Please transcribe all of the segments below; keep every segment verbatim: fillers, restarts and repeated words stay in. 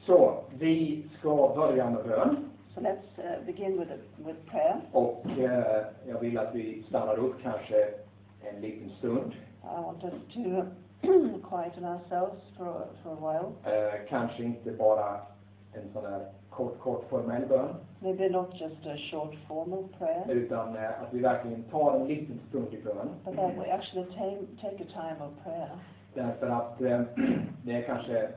Så, vi ska börja med bön. So let's uh, begin with, a, with prayer. Och eh, jag vill att vi stannar upp kanske en liten stund. I want us to quieten ourselves for, for a while. Eh, kanske inte bara en sån här kort, kort formell bön. Maybe not just a short formal prayer, Utan eh, att vi verkligen tar en liten stund i bön. but that we actually take, take a time of prayer. Därför att eh, det är kanske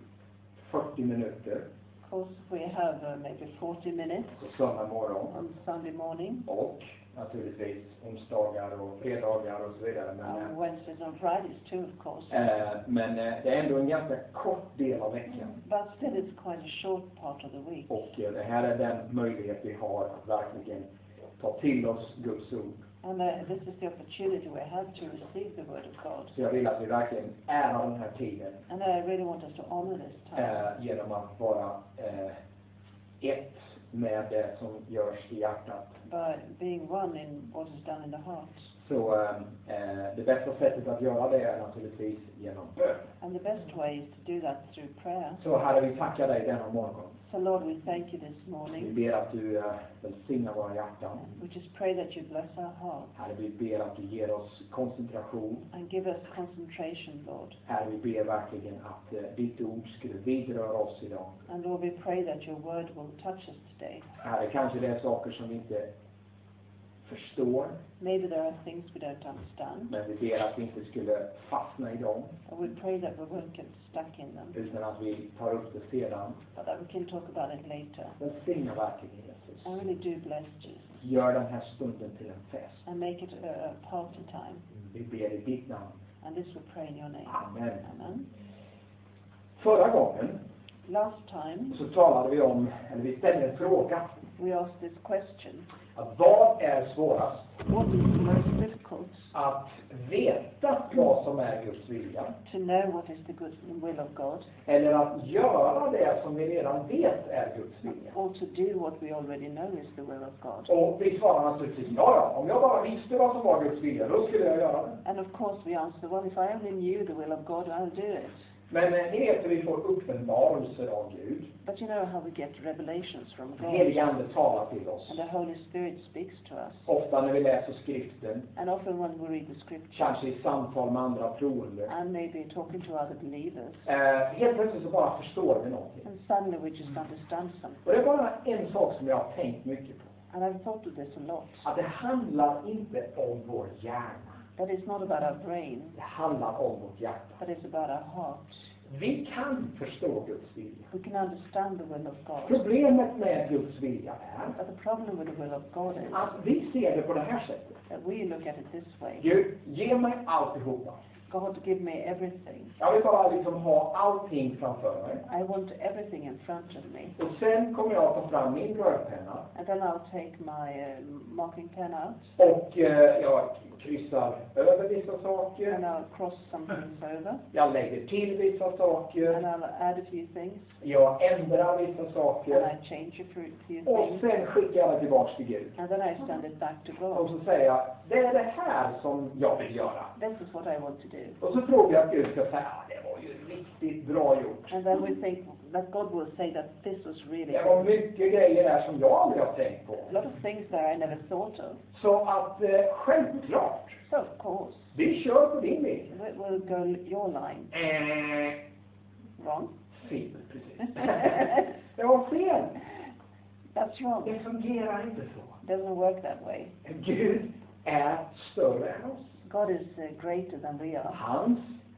fyrtio minuter Of course, we have uh, maybe forty minutes på söndag morgon. on Sunday morning, Och naturligtvis onsdagar och fredagar och så vidare. Men, on eh, Wednesdays and Fridays too, of course. eh, men eh, det är ändå en ganska kort del av veckan. But still, it's quite a short part of the week. Och eh, det här är den möjlighet vi har att verkligen ta till oss Guds ord. And uh, this is the opportunity we have to receive the Word of God. Så jag vill att vi verkligen ärar den här tiden And I really want us to honor this time eh, genom att vara eh, ett med det som görs i hjärtat. by being one in what is done in the heart. Så eh, eh, det bästa sättet att göra det är naturligtvis genom bön. And the best way is to do that through prayer. Så Herre, vi tackar dig denna morgon. So Lord, we thank you this Vi morning. ber att du eh, välsignar våra hjärtan. We just pray that you bless our hearts Herre, vi ber att du ger oss koncentration. and give us concentration, Lord. Herre, vi ber verkligen att eh, ditt ord skulle vidröra oss idag. And Lord, we pray that your word will touch us today. Herre, kanske det är saker som vi inte förstår. Maybe there are things we don't understand, Men vi ber att vi inte skulle fastna i dem. but we pray that we won't get stuck in them, Utan att vi tar upp det sedan. but that we can talk about it later. Välsigna verkligen Jesus. I really do bless Jesus Gör den här stunden till en fest. and make it a, a party time. Vi ber i ditt namn. And this we pray in your name. Amen. Amen. Förra gången Last time så talade vi om, eller vi ställde en fråga. we asked this question: Att vad är svårast? what is the most difficult? Att veta vad som är Guds vilja. To know what is the good will of God, Eller att göra det som vi redan vet är Guds vilja. or to do what we already know is the will of God? Och vi svarar naturligtvis, ja ja, om jag bara visste vad som var Guds vilja, då skulle jag göra det. And of course we answer, well, if I only knew the will of God, I'll do it. Men eh, ni vet hur vi får uppenbarelser av Gud. But you know how we get revelations from God, Helig Ande talar till oss. and the Holy Spirit speaks to us. Ofta när vi läser skriften, And often when we read the scripture, kanske i samtal med andra troende. and maybe talking to other believers, Eh, helt plötsligt så bara förstår vi någonting. and suddenly we just understand something. Och det är bara en sak som jag har tänkt mycket på. And I've thought of this a lot. Att det handlar inte om vår hjärna. That it's not about our brain, Det handlar om vårt hjärta. but it's about our heart. Vi kan förstå Guds vilja. We can understand the will of God. Problemet med Guds vilja är But the problem with the will of God is att vi ser det på det här sättet. that we look at it this way. Gud, ge mig alltihopa. God, give me everything. Jag vill bara liksom ha allting framför mig. I want everything in front of me. Och sen kommer jag ta fram min rörpenna. And then I'll take my uh, marking pen out, Och eh, jag kryssar över vissa and saker. I'll cross some things over, Jag lägger till vissa and saker. I'll add a few things, Jag ändrar vissa and saker. I change a few few Och things, sen skickar jag det tillbaks till Gud. and then I send it back to Och God. så säger jag, det är det här som jag vill göra. This is what I want to do. Och så tror vi att Gud ska säga, ah, det var ju riktigt bra gjort. And then we think that God will say that this was really Det var good. mycket grejer där som jag aldrig har tänkt på. A lot of things there I never thought of. Så att eh, självklart, So of course, vi kör på din väg. we- we'll go your line. Eh, Wrong? fel, precis. Det var fel. That's wrong. Det fungerar inte så. Doesn't work that way. Gud är större än oss. God is uh, greater than we are. Hans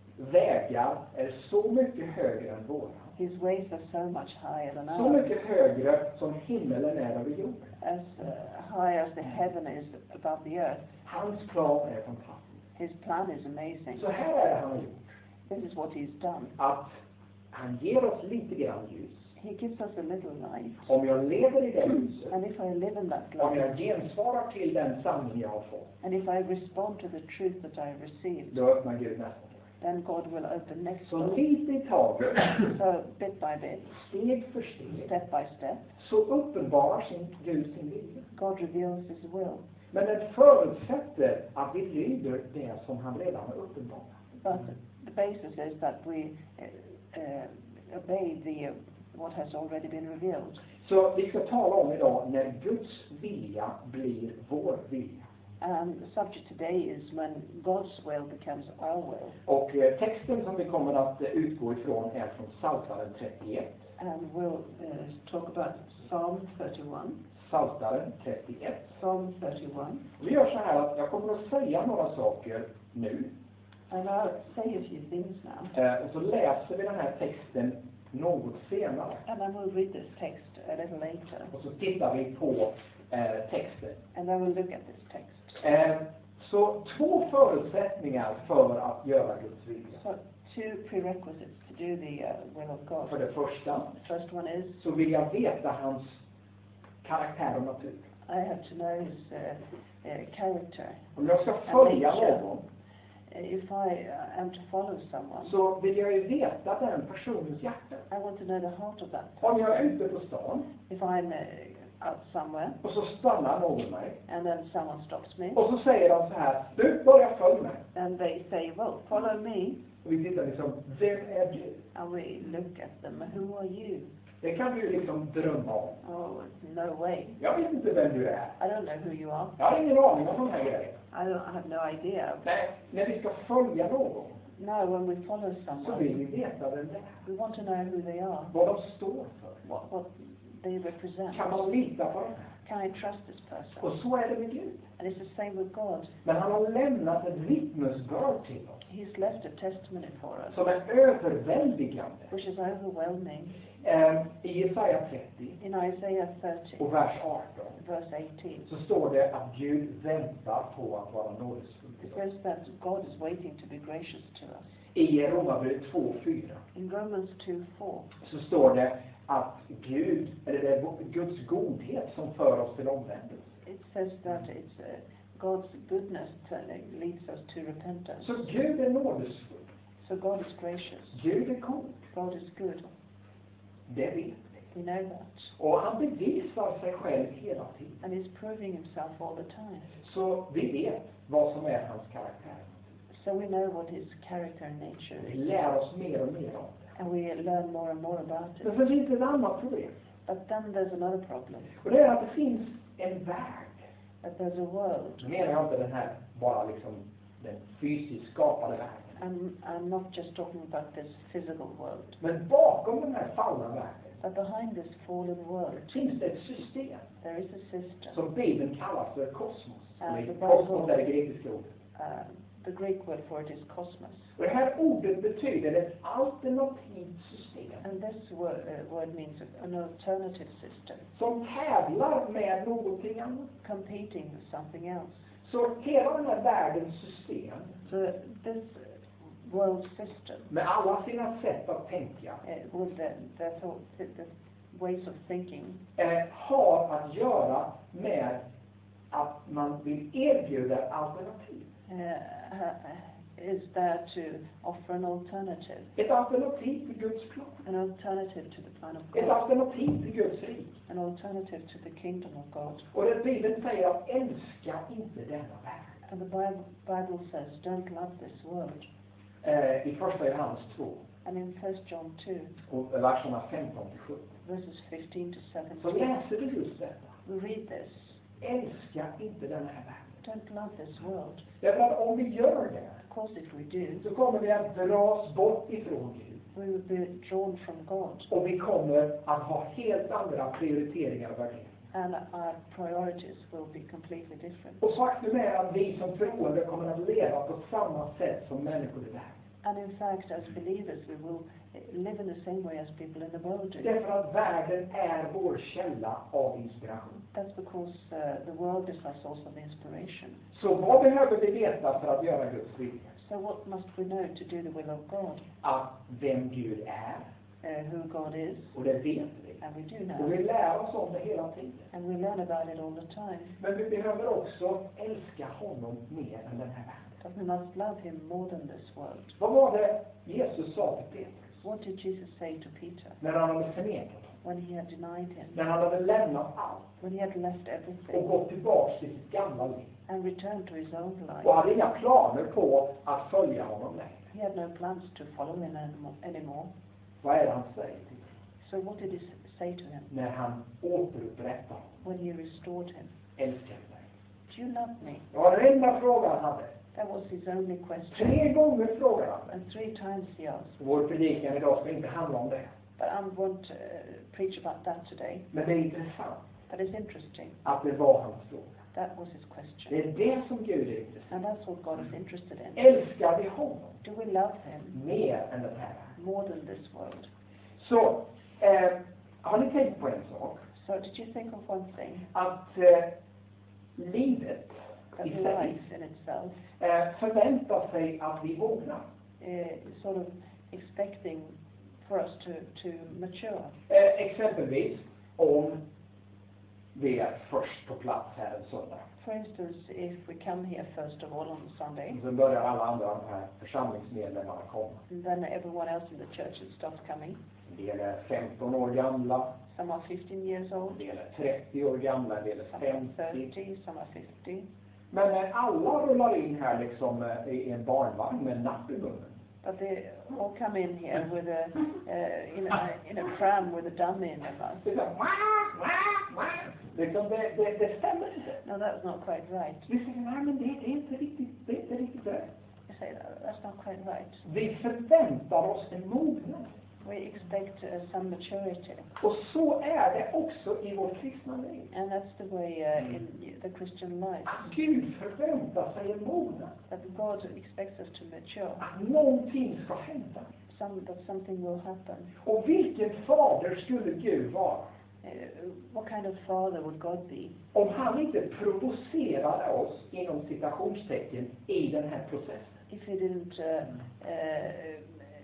vägar är så mycket högre än våra. His ways are so much higher than Så ours. mycket högre som himmelen är över jorden. As uh, high as the heaven is above the earth. Hans plan är fantastisk. His plan is amazing. Så här är det han har gjort. This is what he's done. Att han ger oss lite grann ljus. He gives us a little light. Om jag lever i det ljuset, And if I live in that om light, jag gensvarar till den sanning jag har fått, and if I respond to the truth that I received, då öppnar Gud nästa dörr. then God will open next Så door. lite i taget, So bit by bit, steg för steg, step by step, så uppenbarar sin Gud sin vilja. God reveals his will. Men det förutsätter att vi lyder det som han redan har uppenbarat. But the basis is that we uh, uh, obey the uh, what has already been revealed. Så vi ska tala om idag när Guds vilja blir vår vilja. And the subject today is when God's will becomes our will. Och eh, texten som vi kommer att eh, utgå ifrån är från Psaltaren trettioett. And we'll uh, talk about Psalm thirty-one. Psaltaren trettioett. Psalm thirty-one. Vi gör så här att jag kommer att säga några saker nu. And I'll say a few things now. Eh, och så läser vi den här texten något senare. And then we'll read this text a little later. Och så tittar vi på eh, texten. And then we'll look at this text. Eh, så två förutsättningar för att göra Guds vilja. So two prerequisites to do the uh, will of God. För det första The first one is så vill jag veta hans karaktär och natur. I have to know his uh, uh, character. Om jag ska följa någon If I uh, am to follow someone, så vill jag ju veta den personens hjärta. I want to know the heart of that Om person. jag är ute på stan If I'm uh, out somewhere och så stannar någon mig and then someone stops me och så säger de så här: du, börja följa mig. and they say, well, follow me, Och vi tittar liksom, vem är du? and we look at them, who are you? Det kan du ju liksom drömma om. Oh, no way. Jag vet inte vem du är. I don't know who you are. Jag har ingen aning om de här grejerna. I, don't, I have no idea. Nej, när vi ska följa någon No, when we follow så someone, vill vi veta vem det är. we want to know who they are, Vad de står för. what, what they represent. Kan man lita på det här? Can I trust this person? Och så är det med Gud. And it's the same with God. Men han har lämnat ett vittnesbörd till oss He's left a testimony for us, som är överväldigande. which is overwhelming. Eh, I Jesaja trettio In Isaiah thirty, och vers arton verse eighteen, så står det att Gud väntar på att vara nådesfull till it oss. says that God is waiting to be gracious to us. I Romarbrevet två fyra In Romans two four, så står det att Gud, eller det är Guds godhet som för oss till omvändelse. it says that it's uh, God's goodness turning leads us to repentance. Så Gud är nådesfull. So God is gracious. Gud är god. God is good. Det vet vi. We know that. Och han bevisar sig själv hela tiden. And he's proving himself all the time. Så vi vet vad som är hans karaktär. So we know what his character and nature Vi is. lär oss mer och mer om det. And we learn more and more about Men it. så finns det ett annat problem. But then there's another problem. Och det är att det finns en värld. That there's a world. Nu menar jag inte den här, bara liksom den fysiskt skapade världen. I'm, I'm not just talking about this physical world. Men bakom den här fallna världen But behind this fallen world, finns det ett system there is a system. som Bibeln kallar för kosmos. Ja, Eller det var kosmos så. är det grekiska ordet. Uh, the Greek word for it is cosmos. Och det här ordet betyder ett alternativt system And this word, uh, word means an alternative system, som tävlar med någonting annat. competing with something else. Så hela den här världens system So this world system, med alla sina sätt att tänka uh, with the, the, thought, the, the ways of thinking, eh, har att göra med att man vill erbjuda alternativ. uh, uh, is there to offer an alternative, Ett alternativ till Guds plan. an alternative to the plan of Ett God, alternativ till Guds rik. an alternative to the kingdom of God. Och det Bibeln säger att älska inte denna värld. And the Bible, Bible says, don't love this world. Eh, I första Johannes två And in First John two, och verserna femton till sjutton verses fifteen to så seventeen, läser vi just detta. we read this. Älska inte den här världen. Don't love this world. Därför att om vi gör det Of course, if we do, så kommer vi att dras bort ifrån Gud. we will be drawn from God. Och vi kommer att ha helt andra prioriteringar och värderingar. And our priorities will be completely different. Och faktum är att vi som troende kommer att leva på samma sätt som människor i världen. And in fact, as believers, we will live in the same way as people in the world do. Därför att världen är vår källa av inspiration. That's because uh, the world is our source of inspiration. Så vad behöver vi veta för att göra Guds vilja? So what must we know to do the will of God? Att vem Gud är, Uh, who God is, och det vet vi. and we do Och know. vi lär oss om det hela tiden. And we learn about it all the time. Men vi behöver också älska honom mer än den här världen. But we must love him more than this world. Vad var det Jesus sa till Petrus What did Jesus say to Peter när han hade förnekat honom? when he had denied him? När han hade lämnat allt When he had left och everything gått tillbaka till sitt gamla liv. and returned to his own Och life? hade inga planer på att följa honom längre. He had no plans to follow him animo- anymore. Vad är det han säger till dem? So what did he say to him när han återupprättade when he restored him? älskar du mig? Do you love me? Det var den enda frågan han hade. That was his only question. Tre gånger frågade han. And three times he asked. Vår predikan idag ska inte handla om det. But I won't uh, preach about that today. Men det är intressant But it's interesting. att det var hans fråga. That was his question. Det är det som Gud är intresserad And that's what God is interested in. av. Älskar vi honom Do we love him mer än den här? more than this world? Så, eh, har ni tänkt på en sak? So did you think of one thing? Att eh, livet That i sig life in itself eh, förväntar sig att vi mognar. uh, sort of expecting for us to, to mature. Eh, exempelvis om vi är först på plats här en söndag. For instance, if we come here first of all on Sunday, Så börjar alla andra de här församlingsmedlemmarna komma. and then everyone else in the church starts coming. En del är femton år gamla, Some are fifteen years en old, del är trettio år gamla, en del är some are femtio. thirty, some are fifty. Men eh, alla rullar in här liksom eh, i en barnvagn med en napp i munnen. But they all come in here with a, uh, in a, in a pram with a dummy in their mouth. Det är så här, wah, wah, wah. Liksom det, det, det stämmer inte. No, that's not quite right. Vi säger, nej men det, det är inte riktigt, det är inte riktigt rätt. You say that, that's not quite right. Vi förväntar oss en mognad. We expect uh, some maturity. Och så är det också i vårt kristna liv. And that's the way uh, in the Christian life. Att Gud förväntar sig en mognad. That God expects us to mature. Att någonting ska hända. Some, that something will happen. Och vilken fader skulle Gud vara? Uh, what kind of father would God be? Om han inte provocerade oss inom citationstecken i den här processen. If he didn't uh, uh,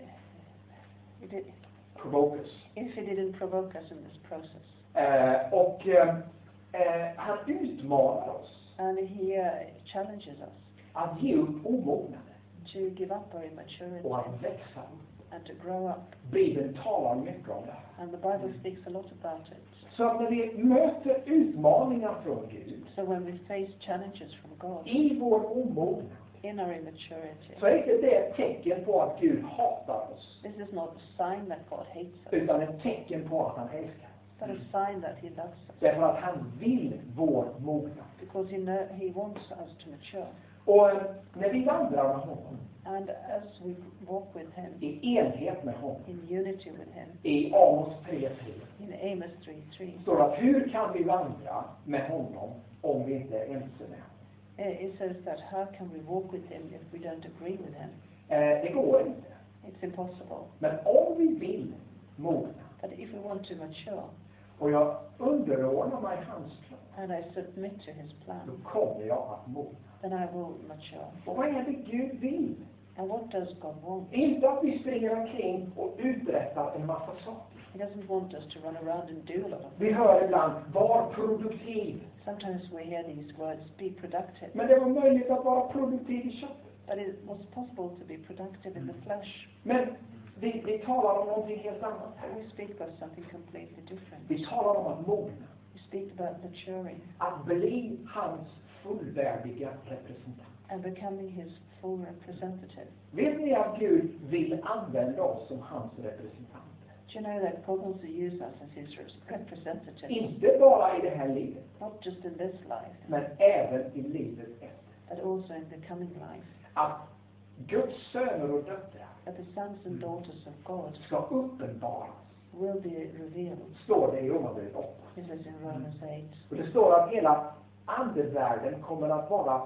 he did, Provoke us. if he didn't provoke us in this process. Eh, och eh, eh, han utmanar oss And he uh, challenges us att ge upp omognaden to give up our immaturity och att växa upp. and to grow up. Bibeln talar mycket om det här. And the Bible speaks a lot about it. Så att när vi möter utmaningar från Gud So when we face challenges from God i vår omognad, in our immaturity, så är inte det ett tecken på att Gud hatar oss, this is not a sign that God hates us, utan ett tecken på att han älskar oss. but a sign that he loves us. Därför att han vill vår mognad. Because he, know, he wants us to mature. Och eh, när vi vandrar med honom, And as we walk with him, i enhet med honom, in unity with him, i Amos tre tre, in Amos three three, står det att hur kan vi vandra med honom om vi inte är ense med honom? uh, it says that how can we walk with him if we don't agree with him? Eh, det går inte. It's impossible. Men om vi vill mogna, But if we want to mature, och jag underordnar mig hans plan, and I submit to his då plan, kommer jag att mogna. then I will mature. Och vad är det Gud vill? And what does God want? Inte att vi springer omkring och uträttar en massa saker. He doesn't want us to run around and do a lot of Vi things. hör ibland, var produktiv. Sometimes we hear these words, be productive. Men det var möjligt att vara produktiv i köttet. But it was possible to be productive in the flesh. Men vi, vi talar om någonting helt annat här. We speak about something completely different. Vi talar om att mogna. We speak about maturing Att bli hans fullvärdiga representant. and becoming his full representative. Vet ni att Gud vill använda oss som hans representanter? Do you know that God wants to use us as his representatives? Inte bara i det här livet, Not just in this life, men även i livet efter. but also in the coming life. Att Guds söner och döttrar That the sons and daughters of God ska uppenbaras, will be revealed. står det i Romarbrevet åtta. It says in Romans eight. Och det står att hela andevärlden kommer att vara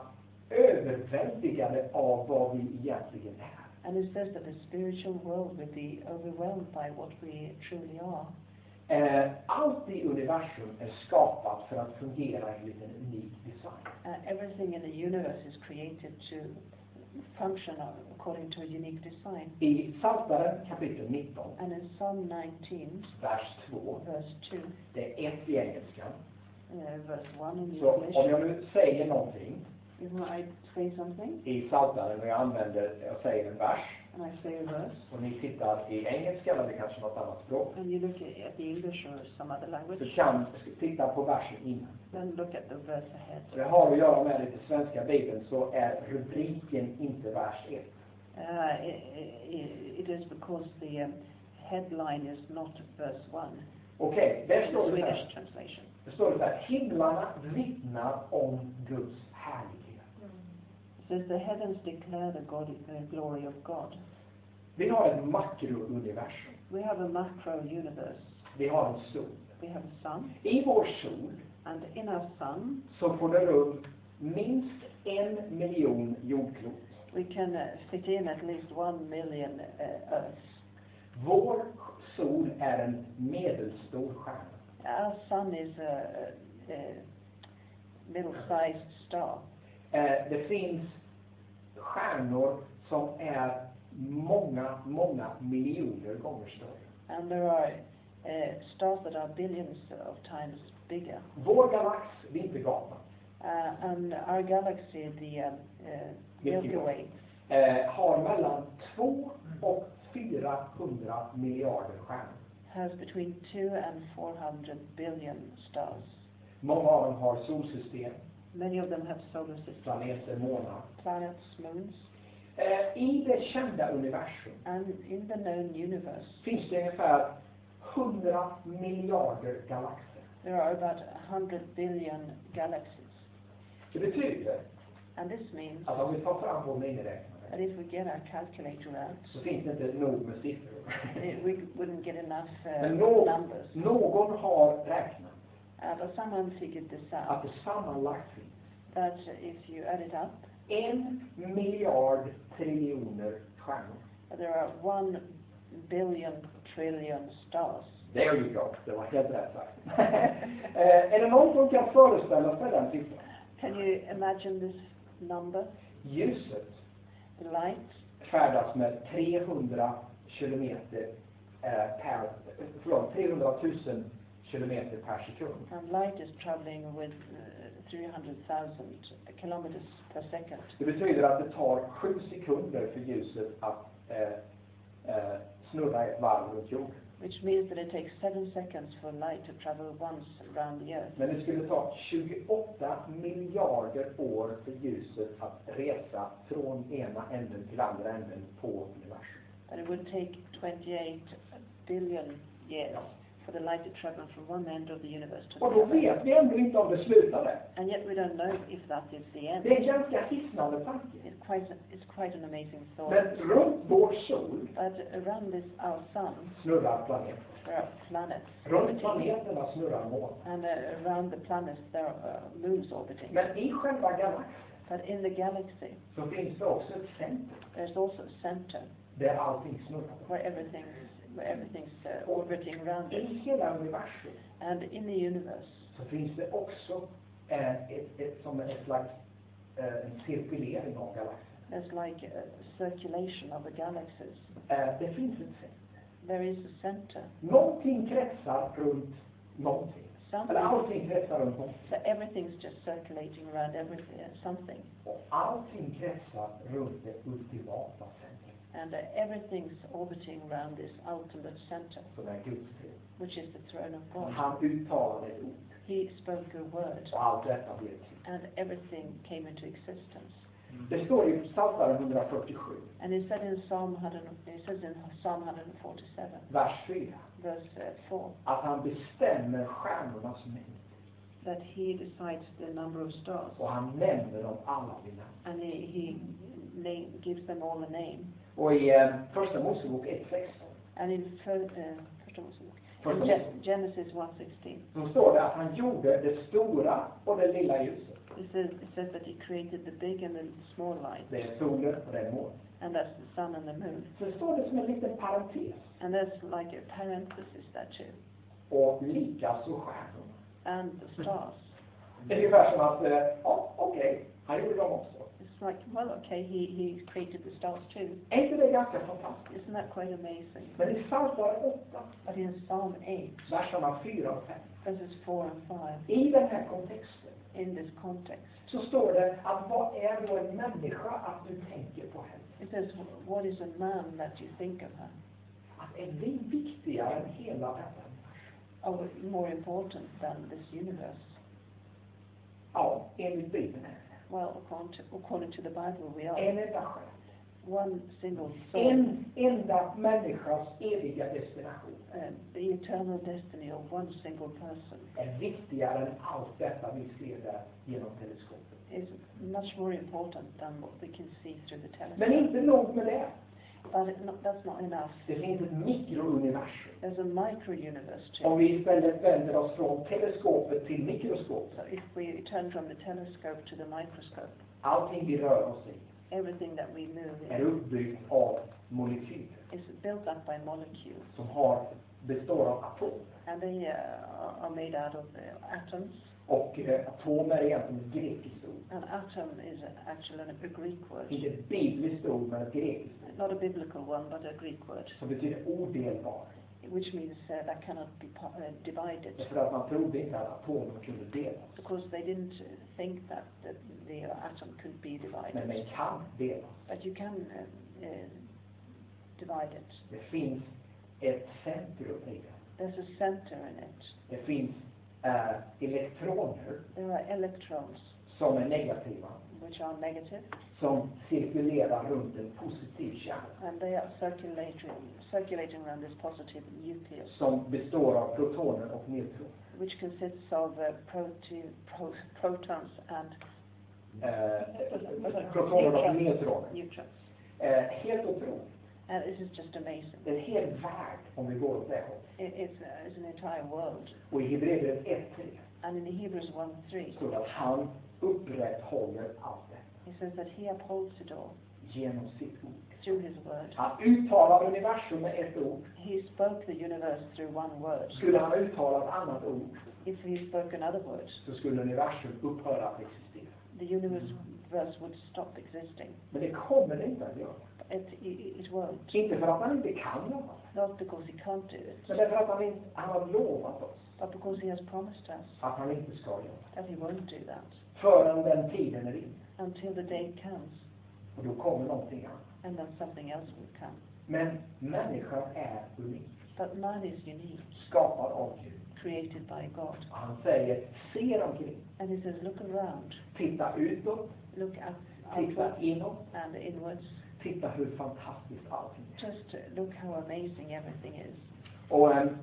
överväldigade av vad vi egentligen är. And it says that the spiritual world will be overwhelmed by what we truly are. Eh, allt i universum är skapat för att fungera enligt en unik design. Uh, everything in the universe is created to function according to a unique design. I Psaltaren kapitel nitton, And in Psalm nineteen, vers två, verse two, det är ett i engelskan. uh, verse one in Så English, om jag nu säger någonting if I say something i Psaltaren och jag använder, jag säger en vers, and I say a verse, och ni tittar i engelska eller kanske något annat språk, and you look at the English or some other så language, kan titta på versen innan. then look at the verse ahead. Och det har att göra med lite svenska bibeln, så är rubriken inte vers ett. Uh, it, it, it is because the um, headline is not verse one. Okej, okay, där In står the det så Swedish här. translation. Det står det så här. Himlarna vittnar om Guds härlighet. It says the heavens declare the God, uh, glory of God. Vi har ett makrouniversum. We have a macro universe. Vi har en sol. We have a sun, I vår sol and in our sun så får det rum minst en miljon jordklot. we can uh, fit in at least one million uh, Earths. Vår sol är en medelstor stjärna. Our sun is a, a, a middle-sized star. Eh, det finns stjärnor som är många, många miljoner gånger större. And there are uh, stars that are billions of times bigger. Vår galax, Vintergatan, Uh, and our galaxy, the uh, uh, Milky Way, eh, har mellan två och fyrahundra miljarder stjärnor. has between two and four hundred billion stars. Många av dem har solsystem, Many of them have solar systems, planeter, månar. planets, moons, Eh, I det kända universum and in the known universe, finns det ungefär hundra miljarder galaxer. there are about one hundred billion galaxies. Det betyder And this means att om vi tar fram vår miniräknare that if we get our calculator out, så finns det inte nog med siffror. eh, we wouldn't get enough Men uh, nå- numbers. någon har räknat Uh, but someone figured this att out, det sammanlagt finns that if you add it up, en miljard triljoner stjärnor. there are one billion trillion stars. There you go, det var helt rätt sagt. eh, är det någon som kan föreställa sig den siffran? Can you imagine this number? Ljuset The light färdas med trehundra kilometer eh, per, förlåt, trehundratusen kilometer per sekund. and light is traveling with uh, three hundred thousand kilometers per second. Det betyder att det tar sju sekunder för ljuset att eh, eh, snurra ett varv runt jorden. Which means that it takes seven seconds for light to travel once around the earth. Men det skulle ta tjugoåtta miljarder år för ljuset att resa från ena änden till andra änden på universum. And it would take twenty-eight billion years for the light to travel from one end of the universe to the Och då other. vet vi ändå inte om det slutade. And yet we don't know if that is the end. Det är en ganska hisnande tanke. It's quite, it's quite an amazing thought. Men runt vår sol But around this, our sun, snurrar planeten. there are planets Runt orbiting. planeterna snurrar moln. And uh, around the planets, there are uh, moons orbiting. Men i själva galaxen But in the galaxy, så finns det också ett center there's also a center där allting snurrar. where everything's, where everything's uh, orbiting around I it. hela universum And in the universe, så finns det också eh, ett, ett, som ett slags eh, en cirkulering av galaxen. there's like a circulation of the galaxies. Eh, det finns ett center. There is a center. Någonting kretsar runt någonting. Eller Something, allting kretsar runt någonting. so everything's just circulating around everything, uh, something. Och allting kretsar runt det ultimata centret. And uh, everything's orbiting around this ultimate center, Som är Guds tron. which is the throne of God. Han uttalade ett ord. He spoke a word, Och allt detta blev till. and everything came into existence. Det står i Psaltaren hundrafyrtiosju, And he said in Psalm one hundred, it says in Psalm one forty-seven, vers fyra. verse uh, four, Att han bestämmer stjärnornas mängd. that he decides the number of stars, Och han nämner dem alla vid namn. and he, he name, gives them all a name. Och i eh, första Mosebok ett sexton And in fir- uh, första Mosebok, Första in Ge- Mosebok. Genesis one sixteen, så står det att han gjorde det stora och det lilla ljuset. it says, it says that he created the big and the small light, Det är solen och det är månen. and that's the sun and the moon. Så står det som en liten parentes. And there's like a parenthesis there too. Och likaså stjärnorna. And the stars. Det är ungefär som att, eh, ja okej, han gjorde dem också. It's like, well, okay, he, he created the stars too. Är inte det ganska fantastiskt? Isn't that quite amazing? Men i Psaltaren åtta, But in Psalm eight, verserna fyra och fem, verses four and five, i den här kontexten, in this context, så står det att vad är då en människa att du tänker på henne? it says, what is a man that you think of her? Att är vi viktigare än hela detta? Oh, more important than this universe? Ja, enligt Bibeln är det. Well, according to, according to the Bible, we are. En enda stjärna. one single soul, En enda människas eviga destination uh, the eternal destiny of one single person, är viktigare än allt detta vi ser där genom teleskopet. is much more important than what we can see through the telescope. Men inte nog med det. But it, not, that's not enough. Det finns ett mikrouniversum. There's a micro-universe too. Om vi istället vänder oss från teleskopet till mikroskopet. So if we turn from the telescope to the microscope, Allting vi rör oss i everything that we move är in uppbyggt av molekyler is built up by molecules, som har, består av atomer. and they uh, are made out of uh, atoms. Och eh, atomer är egentligen ett grekiskt ord. An atom is actually a Greek word, Inte ett bibliskt ord, men ett grekiskt ord. not a biblical one, but a Greek word, Som betyder odelbar. which means uh, that cannot be po- uh, divided, Därför att man trodde inte att atomer kunde delas. because they didn't uh, think that the, the atom could be Men divided. den kan delas. But you can uh, uh, divide it. Det finns ett centrum i det. There's a center in it. Det finns eh, elektroner There are electrons som är negativa. which are negative, Som cirkulerar runt en positiv kärna. and they are circulating, circulating around this positive nucleus, Som består av protoner och neutroner. which consists of uh, protein, pro, protons and Eh, protoner och neutroner. neutrons. Eh, helt otroligt. And this is just amazing. Det är en hel värld om vi går åt det hållet. It, it's, uh, it's an entire world. Och i Hebreerbrevet ett tre And in Hebrews one three, står det att han upprätthåller allt det he says that he upholds it all genom sitt ord. through his word. Han uttalar universum med ett ord. He spoke the universe through one word. Skulle han uttala ett annat ord If he spoke another word, så skulle universum upphöra att existera. the universe would stop existing. Men det kommer det inte att göra. It, it, it won't. Inte för att han inte kan göra det. Not because he can't do it, Men därför att han, inte, han har lovat oss but because he has promised us att han inte ska göra det. that he won't do that Förrän den tiden är inne. until the day comes, Och då kommer någonting annat. and then something else will come. Men människan är unik. But man is unique, Skapad av Gud. created by God. Och han säger, se er omkring. And he says, look around, Titta utåt. look up, Titta outwards inåt. and inwards. Titta hur fantastiskt allting är. Just look how amazing everything is. Och äm,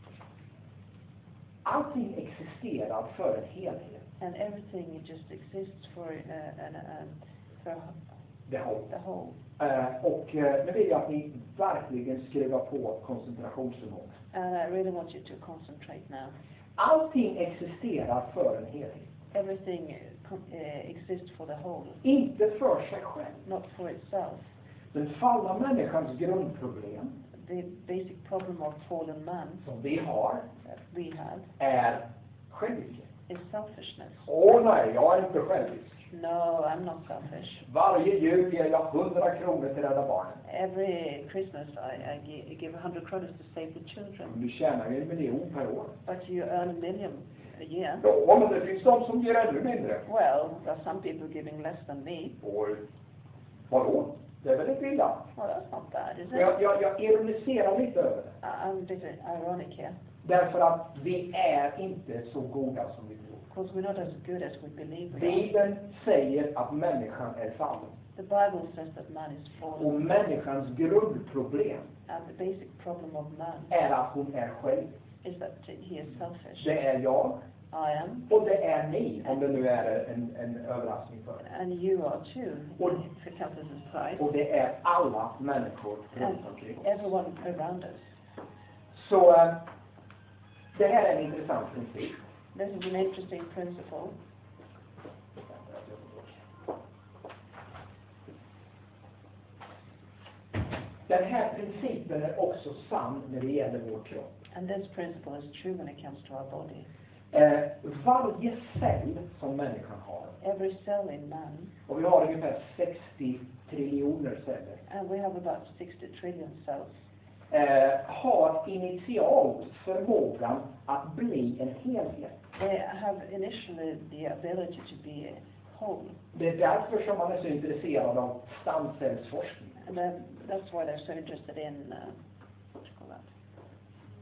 allting existerar för en helhet. And everything just exists for, uh, an, um, for Det har. the whole. Uh, och uh, nu vill jag att ni verkligen skruvar på koncentrationsförmågan. And I really want you to concentrate now. Allting existerar för en helhet. Everything uh, com- uh, exists for the whole, Inte för sig själv. not for itself. Den fallna människans grundproblem The basic problem of fallen man som vi har that we have är själviskhet. is selfishness. Åh nej, jag är inte självisk. No, I'm not selfish. Varje jul ger jag hundra kronor till Rädda Barnen. Every Christmas I, I gi- give a hundred credits to save the children. Du tjänar ju en miljon per år. But you earn a million a year. Ja, men det finns de som ger ännu mindre. Well, there are some people giving less than me. Och vadå? Det är väl inte illa? Well, that's not bad, is it? Jag, jag, jag ironiserar lite över det. I- I'm a bit ironic here, Därför att vi är inte så goda som vi tror. because we're not as good as we believe we are. Bibeln säger att människan är fallen. The Bible says that man is Och fallen, människans grundproblem and the basic problem of man är att hon är själv. is that he is selfish. Det är jag I am, och det är ni, om det nu är en, en överraskning för er. and you are too, Och, if it comes as a surprise, och det är alla människor and runt omkring oss. everyone around us. Så äh, det här är en intressant princip. This is an interesting principle. Den här principen är också sann när det gäller vår kropp. And this principle is true when it comes to our body. Eh, varje cell som människan har, Every cell in man, och vi har ungefär sextio triljoner celler, and we have about sixty trillion cells, eh, har initialt förmågan att bli en helhet. they have initially the ability to be whole. Det är därför som man är så intresserad av stamcellsforskning. And then that's why they're so interested in, uh, what do you call that?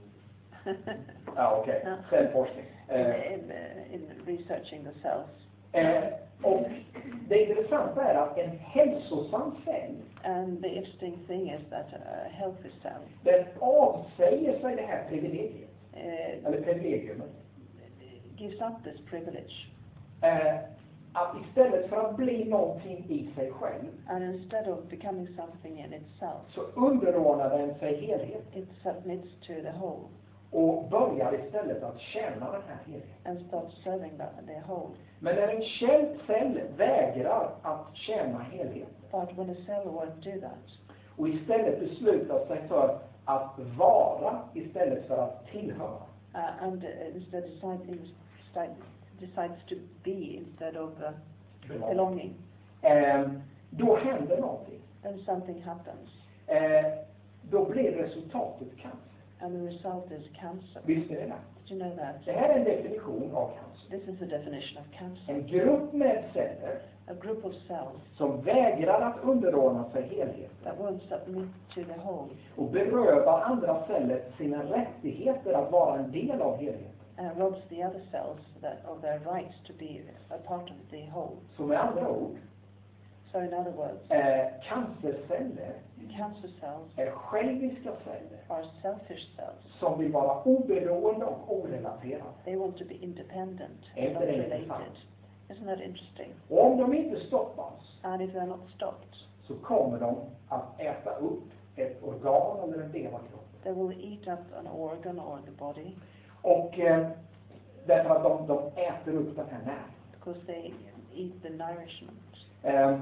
Ja, okej. Ja. Cellforskning. in, Eh, in, uh, in researching the cells. Eh, och det intressanta är att en hälsosam cell, And the interesting thing is that a healthy cell den avsäger sig det här privilegiet, uh, eller privilegiumet. gives up this privilege. Eh, att istället för att bli någonting i sig själv, And instead of becoming something in itself, så underordnar den sig helheten it submits to the whole och börjar istället att tjäna den här helheten. and starts serving the, the whole. Men när en cell cell vägrar att tjäna helheten But when a cell won't do that, och istället beslutar sig för att vara istället för att tillhöra, uh, and uh, instead decides, decides to be instead of uh, belonging, eh, då händer någonting. then something happens. Eh, då blir resultatet cancer. And the result is cancer. Visst är det det? Did you know that? Det här är en definition av cancer. This is a definition of cancer. En grupp med celler A group of cells som vägrar att underordna sig helheten that won't submit to the whole och berövar andra celler sina rättigheter att vara en del av helheten. and robs the other cells that, of their rights to be a part of the whole. Så med andra ord, So in other words, eh, cancerceller cancer cells är själviska celler are selfish cells. som vill vara oberoende och orelaterade. They want to be independent Är and inte not det related. intressant? Isn't that interesting? Och om de inte stoppas And if they're not stopped, så kommer de att äta upp ett organ eller en del av kroppen. they will eat up an organ or the body Och eh, därför att de, de äter upp den här näringen. because they eat the nourishment. Eh,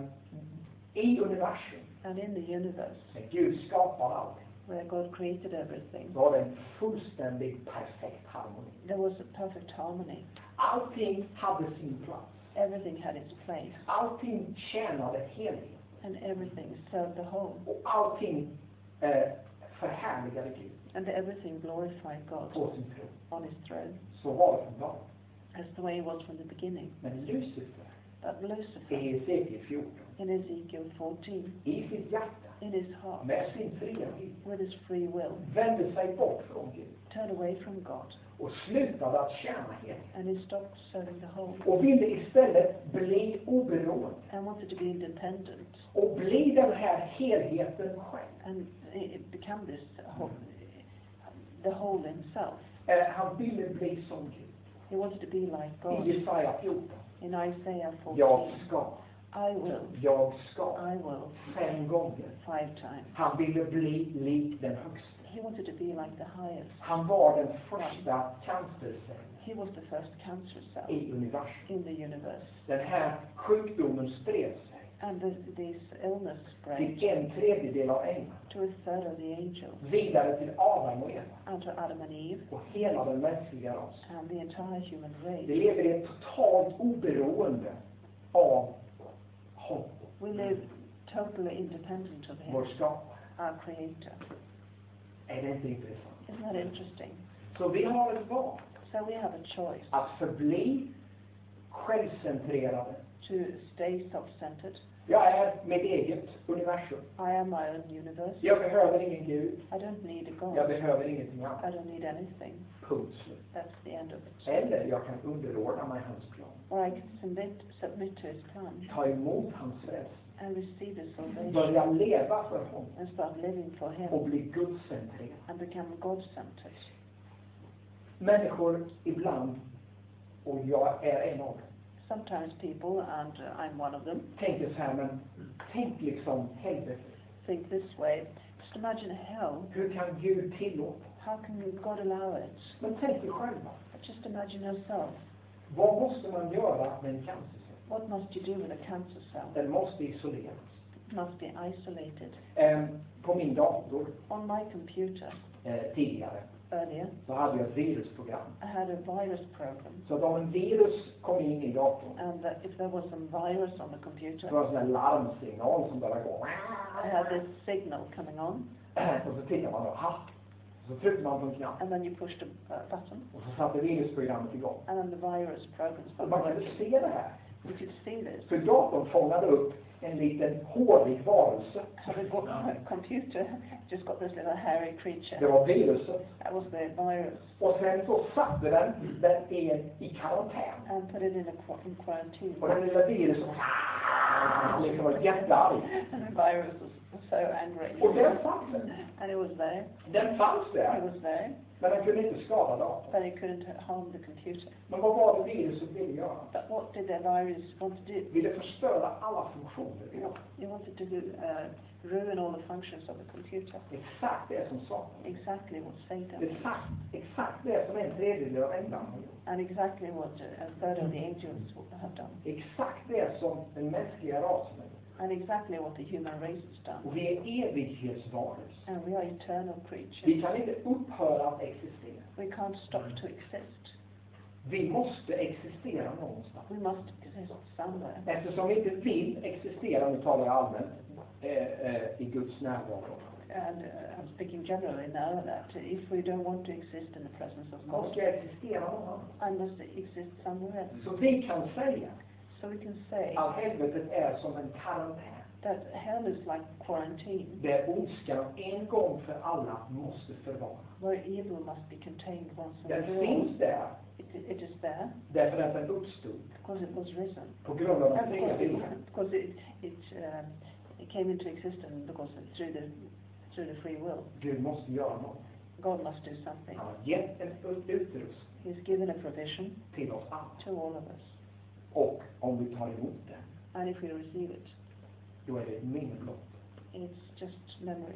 I universum, And in the universe, när Gud skapar allting, where God created everything, så var det en fullständig perfekt harmoni. there was a perfect harmony. Allting hade sin plats. Everything had its place, Allting tjänade helheten. and everything served the whole, Och allting eh, förhärligade Gud and everything glorified God på sin tron. on his throne. Så var det från början. That's the way it was from the beginning. Men Lucifer, But Lucifer, i Hesekiel fjorton, in Ezekiel fourteen, i sitt hjärta, in his heart, med sin fria vilja, with his free will, vände sig bort från Gud turned away from God, och slutade att tjäna helheten. and he stopped serving the whole, Och ville istället bli oberoende and wanted to be independent, och bli den här helheten själv. and it became this whole, the whole himself. Eh, han ville bli som Gud. He wanted to be like I God. Jesaja fjorton, In Isaiah jag fourteen, ska, I will, jag ska, I will, fem gånger. five times. Han ville bli lik den högsta. He wanted to be like the highest. Han var den första cancercellen He was the first cancer cell i universum. in the universe. Den här sjukdomen spred sig And this, this illness spread till en tredjedel av änglarna, to a third of the angels, vidare till Adam och Eva and to Adam and Eve, och hela den mänskliga rasen. and the entire human Vi race. lever i ett totalt oberoende av honom, We live totally independent of vår Him, skapare. our Creator. Är det inte intressant? Isn't that interesting? Så vi har ett val So we have a choice att förbli självcentrerade. to stay self-centered. Jag är mitt eget universum. I am my own universe. Jag behöver ingen Gud. I don't need a God. Jag behöver ingenting I annat. don't need anything. Punkt slut. That's the end of it. Eller jag kan underordna mig hans plan. Or I can submit, submit to His plan Ta emot hans frälsning. and receive His salvation Börja leva för honom and start living for och Him bli gudscentrerad. and become God-centered. Människor ibland, och jag är en av dem, Sometimes people, and uh, I'm one of them, tänker så här, men tänk liksom helvete. think this way. Just imagine hell. Hur kan Gud tillåta? How can God allow it? Men tänk er själva. But just imagine yourself. Vad måste man göra med en cancercell? What must you do with a cancer cell? Den måste isoleras. It must be isolated. Eh, på min dator On my computer, eh, tidigare earlier, så hade jag ett virusprogram. I had a virus program. Så att om en virus kom in i datorn And uh, if there was some virus on the computer, så var det en sån här larmsignal som började gå. I had this signal coming on, Och så tittar man då, ha! Så tryckte man på en knapp and then you pushed a uh, button, och så satte virusprogrammet igång. and then the virus program Och started man kunde working. se det här. You could see this För datorn fångade upp en liten hårig varelse. So the go- computer just got this little hairy Det creature. var viruset. That was the virus. Och sen så satte den den i, i karantän. And put it in a qu- in quarantine. Och den lilla viruset liksom var jättearg. And the virus was, was so angry. Och den fanns den. And it was there. Den fanns It där. was there. Men den kunde inte skada datorn. But it couldn't harm the computer. Men vad var det viruset ville göra? But what did the virus want to do? Ville förstöra alla funktioner i datorn. It wanted to uh, ruin all the functions of the computer. Exakt det som Satan. Exactly what Satan did. Exakt, exakt det som en tredjedel av änglarna har gjort. And exactly what uh, a third of the angels have done. Exakt det som den mänskliga rasen har gjort. And exactly what the human race has done. Och vi är evighetsvarelser. And we are eternal creatures. Vi kan inte upphöra att existera. We can't stop to exist. Vi måste existera någonstans. We must exist somewhere. Eftersom vi inte vill existera, nu talar jag allmänt, eh, eh, i Guds närvaro. And uh, I'm speaking generally now that if we don't want to exist in the presence of God, Måste jag existera någonstans? I must exist somewhere else. Så vi kan säga So we can say att helvetet är som en karantän. that hell is like quarantine, Där ondskan en gång för alla måste förvara. where evil must be contained once and Den for all. finns där It, it is there därför att den uppstod because it was risen. på grund av den And fria because viljan. it, because it, it, um, it came into existence because it, through the through the free will. Gud måste göra något. God must do something. Han har gett en utrustning He's given a provision till oss alla. to all of us. Och om vi tar emot den, And if we receive it, då är det ett minne blott. it's just memory.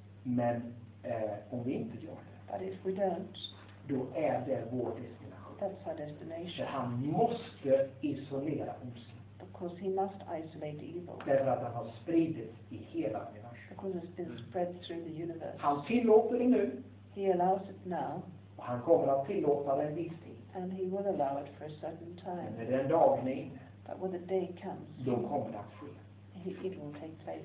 Men eh, om vi inte gör det, But if we don't, då är det vår destination. that's our För destination. han måste isolera ondskan. Because he must isolate evil. Därför att han har spridits i hela universum. Because it's been spread through the universe. Han tillåter det nu, He allows it now, och han kommer att tillåta det en viss tid. and he will allow it for a certain Men time. när den dagen är inne, But when the day comes, då kommer det att ske. he, it will take place.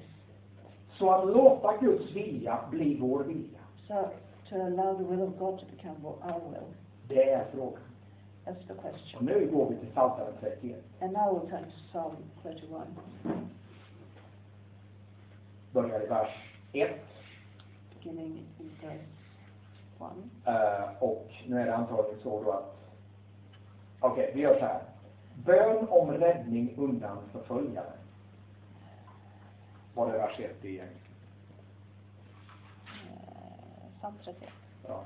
Så att låta Guds vilja bli vår vilja, So to allow the will of God to become our will, det är frågan. that's the Och question. nu går vi till Psaltaren trettioett. And now we'll turn to Psalm thirty-one, Börjar i vers ett. beginning in verse one. Uh, och nu är det antagligen så då att okej, okay, vi gör så här. Bön om räddning undan förföljare. Var det vers ett i engelska? Uh, Psalm thirty-one. Ja.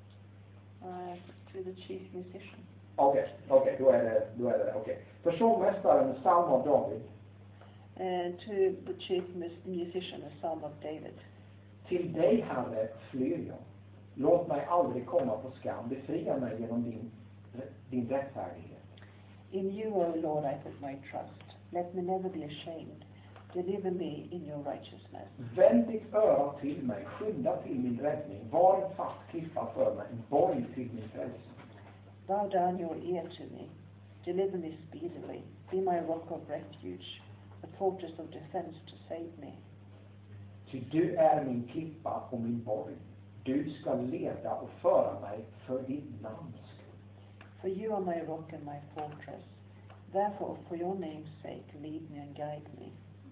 Uh, to the chief musician. Okej, okay, okej, okay, då är det, då är det, okej. Okay. För sångmästaren, psalm av David. Uh, to the chief mus- musician, a psalm of David. Till dig, Herre, flyr jag. Låt mig aldrig komma på skam. Befria mig genom din, din rättfärdighet. In you, O Lord, I put my trust. Let me never be ashamed. Deliver me in your righteousness. Vänd ditt öra till mig, skynda till min räddning. Var en fast klippa för mig, en borg till min frälsning. Bow down your ear to me. Deliver me speedily. Be my rock of refuge, a fortress of defense to save me. Ty du är min klippa och min borg. Du ska leda och föra mig för ditt namns skull. For you are my rock and my fortress. Therefore, for your name's sake, lead me and guide me.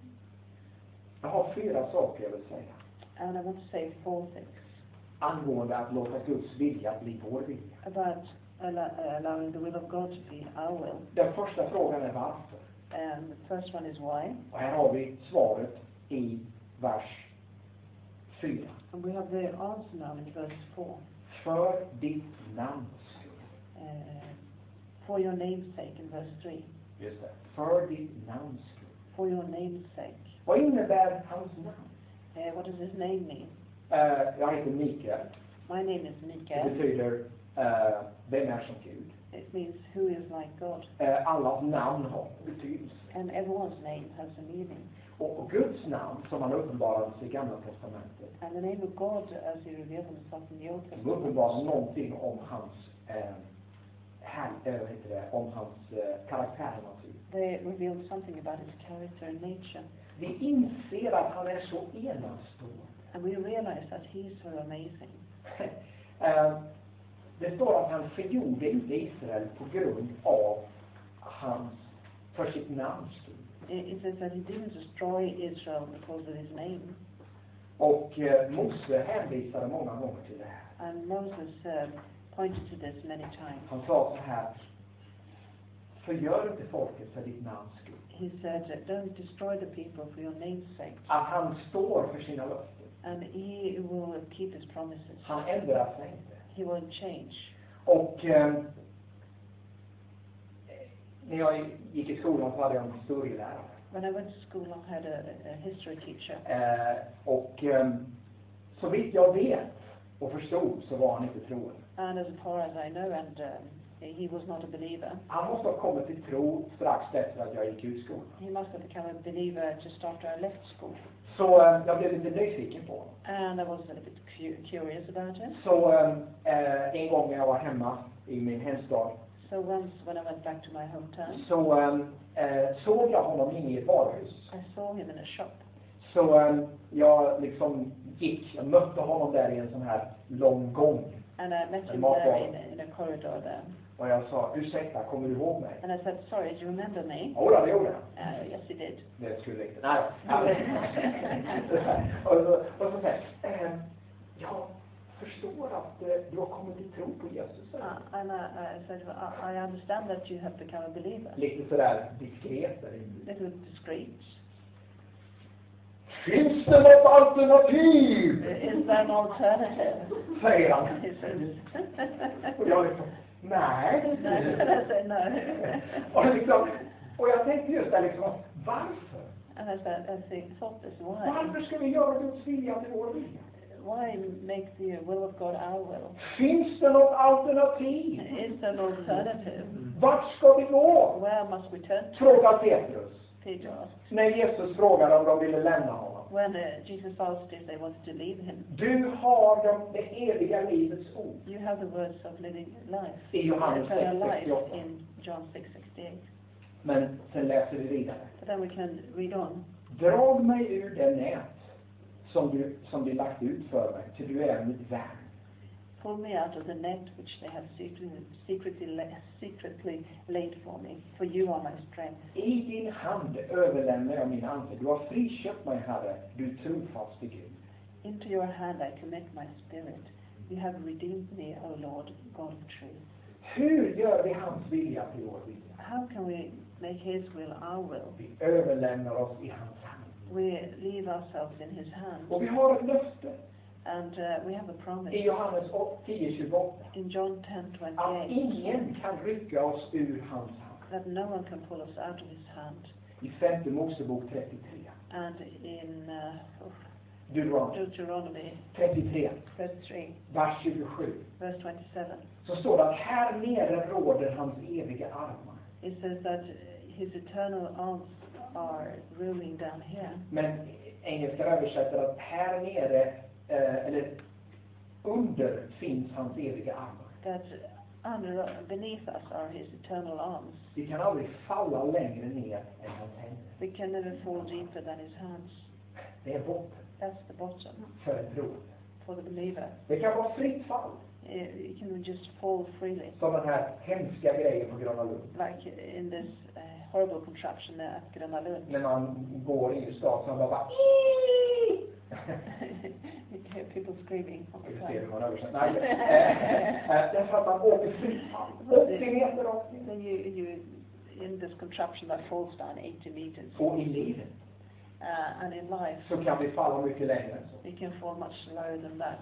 Jag har fyra saker jag vill säga. And I want to say four things Angående att låta Guds vilja bli vår vilja. about allow, uh, allowing the will of God to be our will. Den första frågan är varför. And the first one is why. Och här har vi svaret i vers fyra. And we have the answer now in verse four. För ditt namns skull. Uh, for your name's sake in verse three. Just det. För ditt namns skull. For your name's sake. Vad innebär hans namn? Uh, what does his name mean? Uh, jag heter Mikael. My name is Det Mikael. betyder uh, vem är som Gud. It means who is like God. Uh, allas namn har betydelse. And everyone's name has a meaning. Och, och Guds namn, som han uppenbarades i Gamla Testamentet, And the name of God, as he revealed himself in the Old som Testament, uppenbarar någonting om hans eh, här, äh, heter det, om hans eh, karaktär och natur. they revealed something about his character and nature. Vi inser att han är så enastående. And we realize that he is so amazing. eh, det står att han förgjorde inte Israel på grund av hans, för sitt namns skull. It it says that he didn't destroy Israel because of his name. Och eh, Mose hänvisade många gånger till det här. And Moses uh, pointed to this many times. Han sa så här: förgör inte folket för ditt namns skull. He said, don't destroy the people for your name's sake. Att han står för sina löften. And he will keep his promises. Han ändrar sig inte. He won't change. Och eh, när jag gick i skolan så hade jag en historielärare. When I went to school, I had a, a history teacher. Eh, och eh, så vitt jag vet och förstod så var han inte troende. And as far as I know, and um, he was not a believer. Han måste ha kommit till tro strax efter att jag gick ut skolan. He must have become a believer just after I left school. Så eh, jag blev lite nyfiken på honom. And I was a little bit cu- curious about him. Så eh, en gång när jag var hemma i min hemstad, So once when I went back to my hometown, så eh, såg jag honom inne i ett varuhus. I saw him in a shop. Så eh, jag liksom gick, jag mötte honom där i en sån här lång gång. And I met En him matvaror. there in a, in a corridor there. Och jag sa, ursäkta, kommer du ihåg mig? And I said, sorry, do you remember me? Ja, det gjorde han. Uh, yes, he did. Det skulle inte. Nej. och, så, och så säger eh, jag förstår att eh, du har kommit till tro på Jesus. Uh, and I, I said, well, I, I understand that you have become a believer. Lite sådär diskret där inne. Little discreet. Finns det något alternativ? Is there an alternative? Säger han. He says. Och jag liksom, nej. No, I said no. och, liksom, och jag tänkte just där liksom, varför? And I said, I think, thought this, why? Varför ska vi göra Guds vilja till vår vilja? Why make the will of God our will? Finns det något alternativ? Is there an alternative? Vart ska vi gå? Where must we turn to? Frågar Petrus. Peter asked. När Jesus frågade om de ville lämna honom. When uh, Jesus asked if they wanted to leave him, Du har de, det eviga livets ord. you have the words of living life, I Johannes eternal sex life sextioåtta. in John six sixty-eight. Men sen läser vi vidare. But then we can read on. Drag mig ur det nät som du, som du lagt ut för mig, till du är mitt värn. Pull me out of the net which they have secretly, secretly, la- secretly laid for me, for you are my strength. I din hand överlämnar jag min ande. Du har friköpt mig, Herre, du trofaste Gud. Into your hand I commit my spirit. You have redeemed me, O Lord, God of truth. Hur gör vi hans vilja till vår vilja? How can we make his will our will? Vi överlämnar oss i hans hand. We leave ourselves in his hand. Och vi har ett löfte And uh, we have a i promise Johannes tio tjugoåtta. in John ten Att twenty-eight ingen kan rycka oss ur hans hand. that no one can pull us out of his hand. I femte Mosebok trettiotre. And in uh, Deuteronomy Deuteronomy trettiotre, thirty-three, vers tjugosju. verse twenty-seven, Så står det att här nere råder hans eviga armar. it says that his eternal arms are ruling down here. Men engelska översätter att här nere, eh, eller under, finns hans eviga armar. That under, beneath us are his eternal arms. Vi kan aldrig falla längre ner än hans händer. We can never fall deeper than his hands. Det är botten That's the bottom för en troende. for the believer. Det kan vara fritt fall, Uh, You can just fall freely, som den här hemska grejen på Gröna Lund. like in this uh, horrible contraption at Gröna Lund. När man går in i stan så man bara You can hear people screaming all the Vi ser hur time. man översätter. Nej, eh, eh, därför att man åker fritt fall. åttio meter rakt ner. Then you, you, in this contraption that falls down eighty meters. Och i livet Uh, and in life, så kan vi falla mycket längre än så. we can fall much lower than that,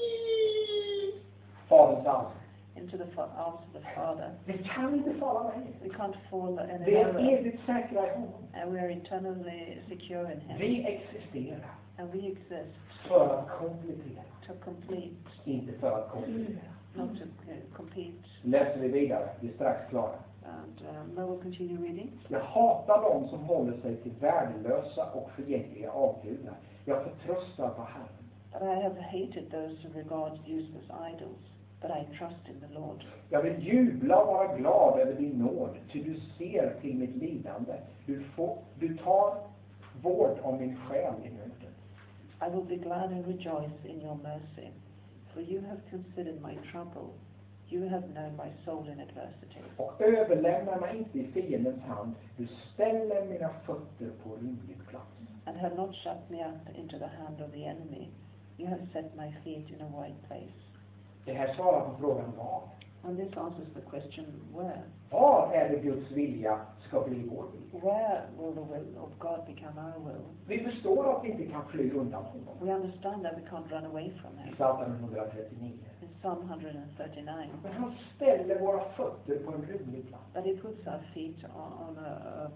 Faderns arm. into the fa- arms of the Father. Vi kan inte falla längre. We can't fall any Vi är lower, evigt säkra i honom. and we are eternally secure in Him. Vi existerar And we exist för att komplettera, to complete, inte för att komplettera. not to uh, compete. Läser vi vidare, vi är strax klara. And um, now we'll continue reading. Jag hatar dem som håller sig till värdelösa och förgängliga avgudar. Jag förtröstar på Herren. But I have hated those who regard useless idols, but I trust in the Lord. Jag vill jubla och vara glad över din nåd, ty du ser till mitt lidande. Du, får, du tar vård om min själ i nöden. I will be glad and rejoice in your mercy, for you have considered my trouble. You have known my soul in adversity. Och överlämnar mig inte i fiendens hand. Du ställer mina fötter på rymlig plats. And have not shut me up into the hand of the enemy. You have set my feet in a wide place. Det här svarar på frågan var. And this answers the question, where? Var är det Guds vilja ska bli vår vilja? Where will the will of God become our will? Vi förstår att vi inte kan fly undan honom. We understand that we can't run away from I him. Psaltaren etthundratrettionio. In Psalm one thirty-nine. Men han ställer våra fötter på en rymlig plats. That he puts our feet on, on a, a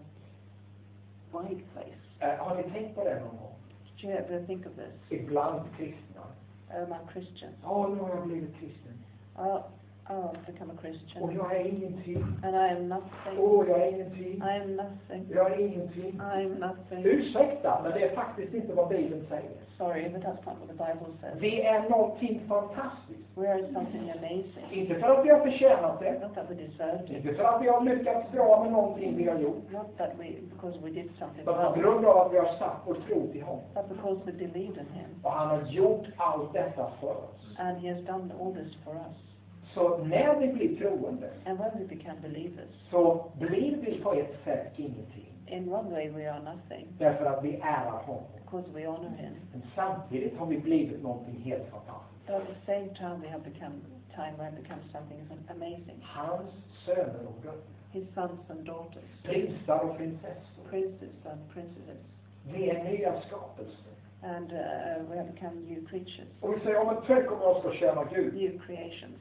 wide place. Eh, har ni tänkt på det någon gång? Did you ever think of this? Ibland kristna. Among Christians. Ja, nu har jag blivit kristen. I'll, I'll become a Christian. Och jag är ingenting. And I am nothing. Åh, jag är ingenting. I am nothing. Jag är ingenting. I am nothing. Ursäkta, men det är faktiskt inte vad Bibeln säger. Sorry, but that's not what the Bible says. Vi är någonting fantastiskt. We are something amazing. Inte för att vi har förtjänat det. Not that we deserved it. Inte för att vi har lyckats bra med någonting vi har gjort. Not that we, because we did something Men på wrong. grund av att vi har satt vår tro till honom. But because we believed in him. Och han har gjort allt detta för oss. And he has done all this for us. Så när vi blir troende. And when we become believers. Så blir vi på ett sätt ingenting. In one way we are nothing. Därför att vi ärar honom. Because we honor him. Men samtidigt har vi blivit någonting helt fantastiskt. But at the same time we have become time where it becomes something amazing. Hans söner och döttrar. His sons and daughters. Prinsar och prinsessor. Princes and princesses. Vi är nya skapelser. And uh, we have become new creatures. Och vi säger, ja men tänk om jag ska tjäna Gud. New creations.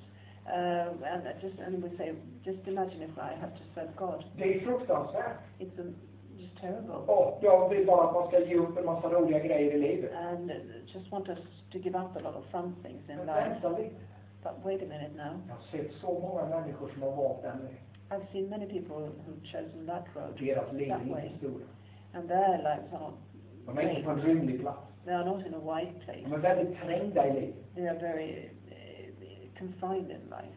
Uh, and just and we say, just imagine if I have to serve God. Det är fruktansvärt. It's a, just terrible. Och jag vill bara att man ska ge upp en massa roliga grejer i livet. And uh, just want us to give up a lot of fun things in Men life. vänta lite. But wait a minute now. Jag har sett så många människor som har valt den vägen. I've seen many people who've chosen that road, Deras liv that är way, inte stora. and their lives are not. De är inte på en rymlig plats. They are not in a wide place. De är väldigt trängda i livet. They are very uh, confined in life.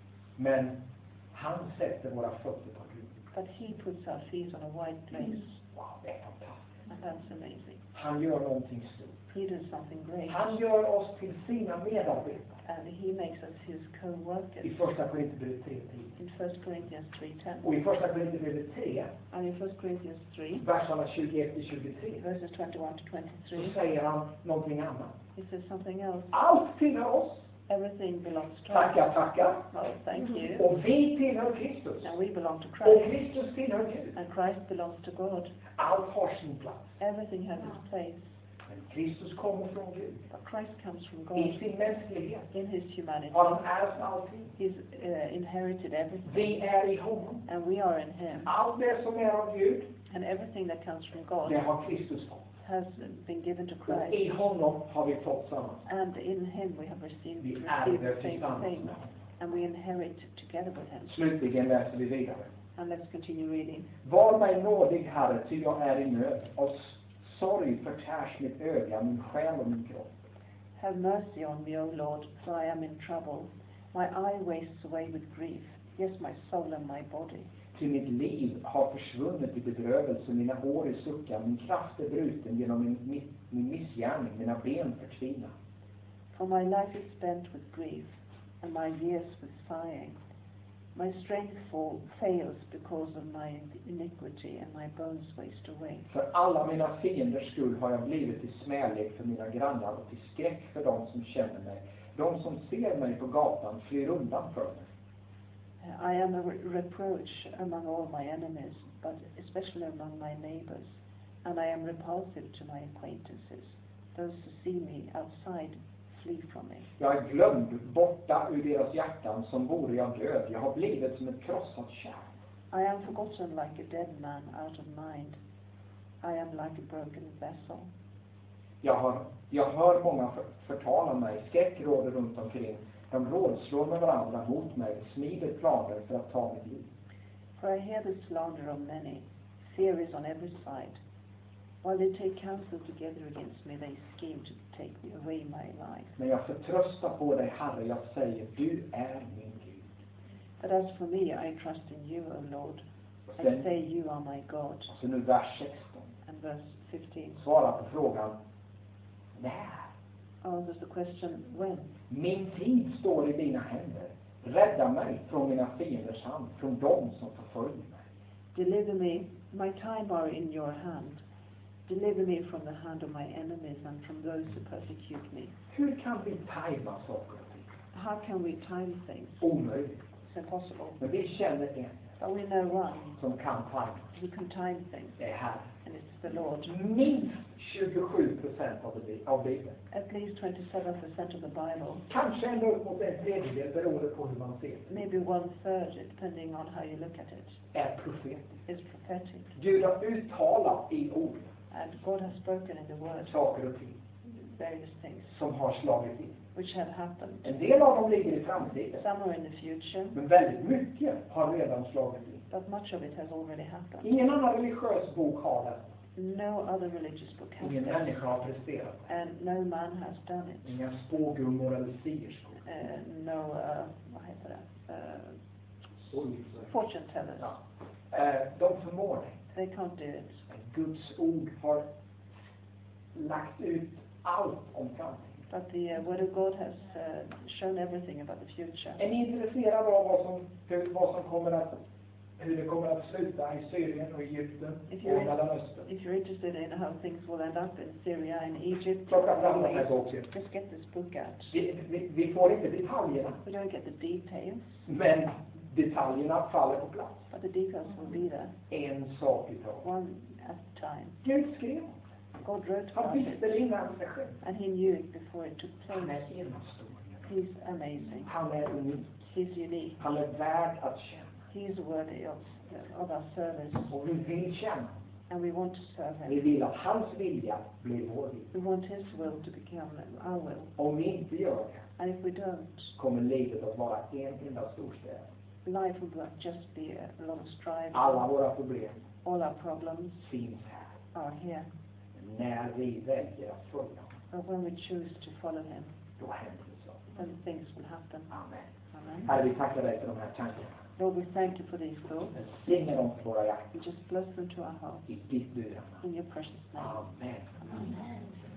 Men han sätter våra fötter på en rymlig plats. But he puts our feet on a wide place, Wow, det är fantastiskt. and that's amazing. Han gör någonting stort. He does something great, Han gör oss till sina medarbetare. and he makes us his I co-workers. första Korinthierbrevet tre tio. In First Corinthians three ten, Och i första Korinthierbrevet tre, and in First Corinthians three, verserna tjugoett till tjugotre, verses twenty-one to så twenty-three, säger han någonting annat. he says something else. Allt tillhör oss. Everything belongs to us. Tackar, tackar. Well, thank you. Och vi tillhör Kristus. And we belong to Och Christ, Kristus tillhör Gud. and Christ belongs to God. Allt har sin plats. Everything has its place. Men Kristus kommer från Gud. But Christ comes from I God. sin mänsklighet In his humanity, har han ärvt allting. he's uh, inherited everything, Vi är i honom. and we are in him. Allt det som är av Gud, And everything that comes from God det har Kristus fått. has been given to Och Christ. i honom har vi fått samma. And in him we have received, Vi received ärver the same tillsammans thing. med honom. And we inherit together with him. Slutligen läser vi vidare. And let's continue reading. Var mig nådig, Herre, ty jag är i nöd. Av sorg förtärs mitt öga, min själ och min kropp. Have mercy on me, O Lord, for I am in trouble. My eye wastes away with grief. Yes, my soul and my body. Ty mitt liv har försvunnit i bedrövelse, mina år i suckar, min kraft är bruten genom min, min, min missgärning, mina ben förtvinar. For my life is spent with grief, and my years with sighing. My strength fall, fails because of my iniquity, and my bones waste away. För alla mina fienders skull har jag blivit till smälek för mina grannar och till skräck för dem som känner mig. De som ser mig på gatan flyr undan för mig. I am a re- reproach among all my enemies, but especially among my neighbors, and I am repulsive to my acquaintances. Those who see me outside flee from me. Jag är glömd, borta ur deras hjärtan, som vore jag död. Jag har blivit som ett krossat kärl. I am forgotten like a dead man out of mind. I am like a broken vessel. Jag, har, jag hör många för, förtala mig, skräck råder runt omkring. De rådslår med varandra mot mig, smider planer för att ta mitt liv. For I hear the slander of many. Fear is on every side. While they take counsel together against me, they scheme to take me away my life. Men jag förtröstar på dig, Herre, jag säger, du är min Gud. But as for me, I trust in you, O Lord. I Sen, say you are my God. så nu vers sexton. And verse fifteen Svara på frågan, när? answers the question, when? Min tid står i dina händer. Rädda mig från mina fienders hand, från dem som förföljer mig. Deliver me, my time are in your hand. Deliver me from the hand of my enemies and from those who persecute me. Hur kan vi tajma saker och ting? How can we time things? Omöjligt. It's impossible. Men vi känner en But we know one som kan tajma. who can time things, Det är Herren. and it's the Lord. Minst tjugosju procent av det- av Bibeln. At least twenty-seven percent of the Bible, Kanske ända upp mot en tredjedel, beroende på hur man ser det, maybe one third, depending on how you look at it, är profetiskt. is prophetic. Gud har uttalat i ord And God has spoken in the Word saker och ting various things som har slagit in. which have happened. En del av dem ligger i framtiden. Some are in the future, Men väldigt mycket har redan slagit in. but much of it has already happened. Ingen annan religiös bok har det. No other religious book has Ingen this, människa har presterat det. and no man has done it. Inga spågummor eller sigerskor. Uh, no, uh, vad heter det? Uh, Så fortune tellers. ja. Eh, De förmår det. They can't do it. Men Guds ord har lagt ut allt om framtiden. But the uh, Word of God has uh, shown everything about the future. Är ni intresserade av vad som, hur, vad som kommer att, hur det kommer att sluta i Syrien och Egypten If och you're, Mellanöstern? if you're interested in how things will end up in Syria and Egypt, Plocka fram den här just boken. get this book out. Vi, vi, vi får inte detaljerna, We don't get the details, men detaljerna faller på plats. but the details will be there, En sak i taget. one at a time. Gud skrev. God wrote Han about visste it, det innan det skedde. and He knew it before it took Han place. är enastående. He's amazing. Han är unik. He's unique. Han är värd att känna. He's worthy of, of our service, Och vi vill känna. and we want to serve Vi Him. vill att hans vilja blir vår vilja. We want His will to become our will. Om vi inte gör det, And if we don't, kommer livet att vara en enda storstäd. life will just be a lot of strife. Alla våra problem All our problems finns här. are here. När vi väljer att följa honom, But when we choose to follow Him, då händer det så. then things will happen. Amen. Amen. Herre, vi tackar dig för de här tankarna. Lord, we thank You for these thoughts. Välsigna dem för våra hjärtan. We just bless them to our hearts. I ditt dyra namn. In Your precious name. Amen. Amen.